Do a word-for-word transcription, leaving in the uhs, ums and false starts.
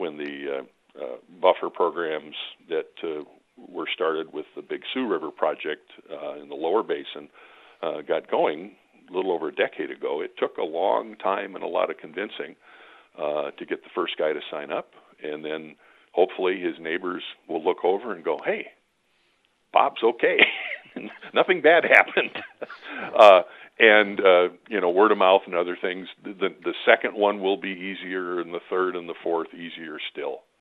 when the uh, uh, buffer programs that uh, were started with the Big Sioux River project uh, in the lower basin uh, got going a little over a decade ago. It took a long time and a lot of convincing uh, to get the first guy to sign up, and then hopefully his neighbors will look over and go, hey, Bob's okay. Nothing bad happened. uh, and, uh, you know, word of mouth and other things. The, the second one will be easier, and the third and the fourth easier still.